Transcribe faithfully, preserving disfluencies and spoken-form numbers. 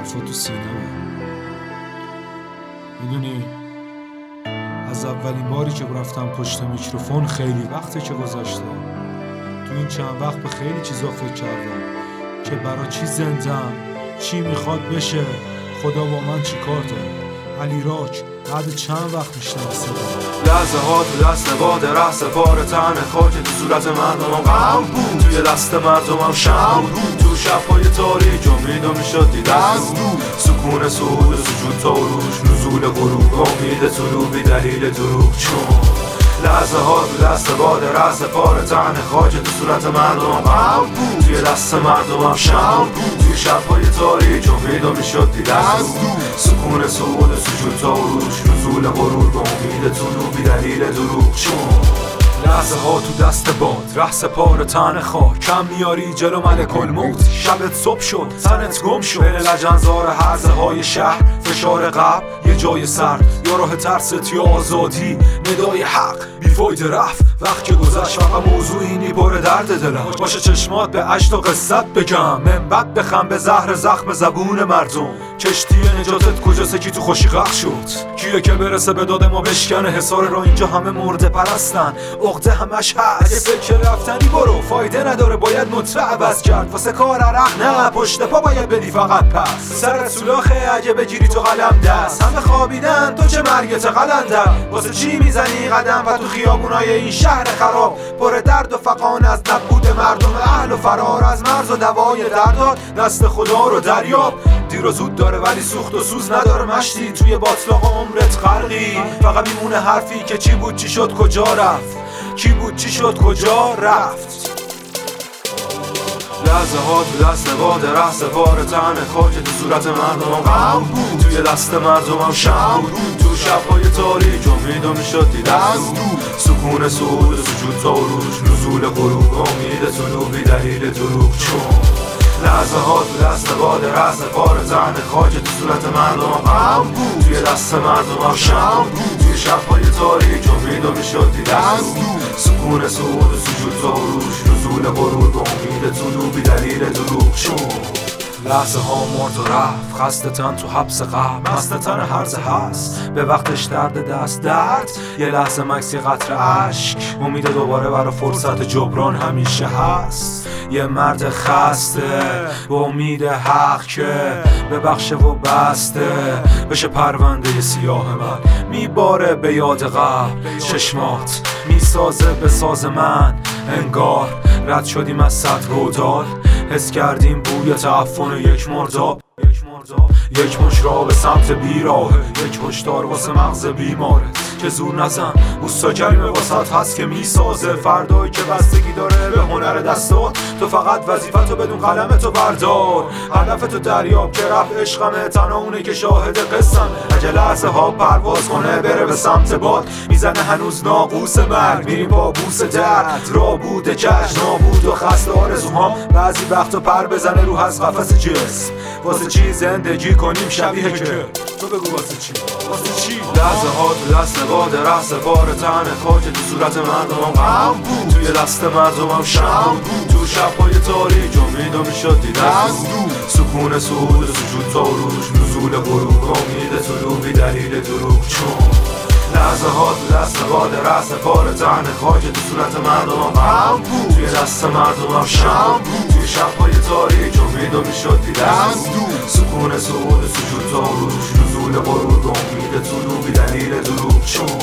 حرفا تو سینمه. میدونی از اولین باری که رفتم پشت میکروفون خیلی وقته که گذشته. تو این چند وقت به خیلی چیزا فکر کردم که برا چی زندم، چی میخواد بشه، خدا با من چی کار داره. علی راک بعد چند وقت میشنم صدا لحظه ها تو دست باد ره سپار تن خاک تو صورت مردمم غم بود، توی دست مردمم شم بود، تو شب‌های تاریک امیدو میشد دید از دور، سکون صعود سجود تا روش، نزول غروب امید طلوع بی دلیل دروغ. چون لحظه ها تو دست باد ره سپار تن خاک تو صورت مردمم غم بود، توی دست مردمم شم بود، توی شب‌های تاریک امیدو میشد دید از دور، سکون صعود سجود تا روش، نزول غروب امید طلوع بی دلیل دروغ. چون لحظه ها تو دست باد ره سپار تن خاک، کم میاری جلو ملک الموت، شبت صبح شد تنت گم شد، بین لجنزار حرزه های شهر، فشار قبل یه جای سرد، یا راه ترست یا آزادی، ندای حق بیفایده رفت، وقت که گذشت فقط موضوع اینی پر درد دلم، باشه چشمات به عشق و قصت بگم، من بد بخم به زهر زخم زبون مردم، کشتی نجاتت کجاست کی تو خوشی غرق شد، کیه که برسه به داد ما بشکنه حصار را اینجا همه مرده پرستن، عقده همش هست، اگه فکر رفتنی برو فایده نداره، باید نطفه عوض کرد واسه کار عرق نه پشت پا باید بدی فقط پس، سرت سولاخه اگه بگیری تو قلم دست، همه خوابیدن تو چه مرگت قلندر، واسه چی میزنی قدم و تو خیابونای این شهر خراب پر درد و فقان از نبود مردم اهل و فرار از مرز و دوای دردات، دست خدا رو دریاب، دیر و زود داره ولی سوخت و سوز نداره، مشتی توی باطلاق عمرت غرقی، فقط میمونه حرفی که چی بود چی شد کجا رفت، کی بود چی شد کجا رفت. لحظه ها تو دست باد ره سپار تن خاک تو صورت مردمم غم بود، توی دست مردمم شم بود، تو شب‌های تاریک امیدو میشد دید از دور، سکون صعود سجود تا روش، نزول غروب امید طلوع بی دلیل دروغ. چون لحظه ها تو دست باد ره سپار تن خاک تو صورت مردمم غم بود، توی دست مردمم شم بود، توی شب‌های تاریک امیدو میشد دید از دور، سکون صعود سجود تا روش، نزول غروب امید طلوع بی دلیل دروغ. چون لحظه ها مرد و رفت، خسته تن تو حبس قبل، مست تن هرزه هست به وقتش درد دست درد، یه لحظه مکس یه قطره عشق، امید دوباره برا فرصت جبران همیشه هست، یه مرد خسته با امید حق که ببخشه و بسته بشه پرونده سیاه من، میباره به یاد قبل چشمات، میسازه به ساز من، انگار رد شدیم از صد گودال، حس کردیم بوی تعفن یک مرداب، یک مش را به سمت بیراه، یک هشدار واسه مغز بیماره که زور نزن، اوستا کریمه واسط هست که میسازه، فردایی که بستگی داره به هنر دستات، تو فقط وظیفتو بدون قلمتو بردار، هدفتو دریاب که رفت عشقمه، تنها اونه که شاهد قصم، اگه لحظه ها پرواز کنه بره به سمت باد، میزنه هنوز ناقوس مرگ، میریم با بوس درد، را بوده کش نابود و خسته آرزوها، بعضی وقتا پر بزنه رو از قفس جسم، واسه چی زندگی کنیم شبیه که تو بگو واسه چی واسه چی لحظه ها تو دست باد ره سپار تن خاک تو صورت مردمم غم بود، توی دست مردمم شم بود، تو شب‌های تاریک امیدو میشد دید از دور، سکون صعود سجود تا روش، نزول غروب امید طلوع بی دلیل دروغ. چون لحظه ها تو دست باد ره سپار تن خاک تو صورت مردمم غم بود، توی دست مردمم شم بود، توی شب‌های تاریک امیدو میشد دید از دور، سکون صعود سجود تا روش، نزول غروب امید طلوع بی دلیل دروغ. چون